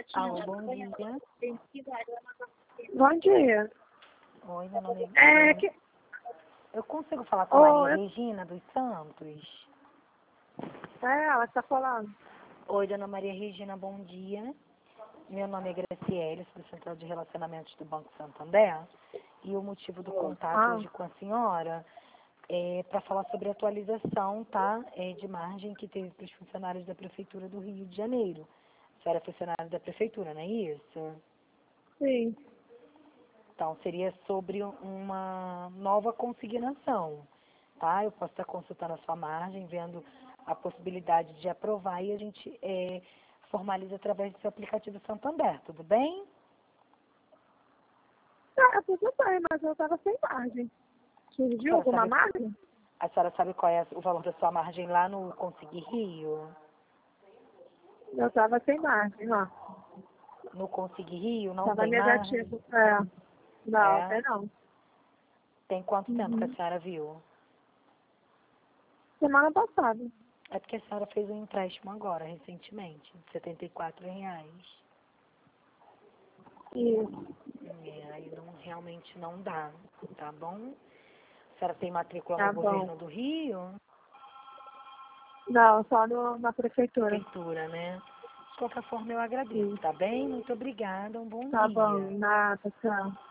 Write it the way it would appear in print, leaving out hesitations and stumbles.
Alô, bom dia. Bom dia. Oi, meu nome É é... que... Eu consigo falar com a Maria Oi, Regina dos Santos? ela está falando. Oi, dona Maria Regina, bom dia. Meu nome é Graciele, sou do Central de Relacionamentos do Banco Santander. E o motivo do contato hoje com a senhora é para falar sobre a atualização, tá? De margem que teve para os funcionários da Prefeitura do Rio de Janeiro. A senhora é funcionária da Prefeitura, não é isso? Sim. Então, seria sobre uma nova consignação, tá? Eu posso estar consultando a sua margem, vendo a possibilidade de aprovar e a gente formaliza através do seu aplicativo Santander, tudo bem? Tudo bem, mas eu estava sem margem. Surgiu alguma margem? A senhora sabe qual é o valor da sua margem lá no Conseguir Rio? Eu estava sem margem, ó. No Conseguir Rio não Estava tem margem? negativo. Não, até É. não. Tem quanto tempo que a Uhum. senhora viu? Semana passada. É porque a senhora fez um empréstimo agora, recentemente, de R$ 74. Isso. Aí realmente não dá, tá bom? A senhora tem matrícula no Tá bom. governo do Rio? Não, só na prefeitura. Prefeitura, né? De qualquer forma, eu agradeço, Isso. tá bem? Muito obrigada, um bom Tá bom. dia. Nada, tchau.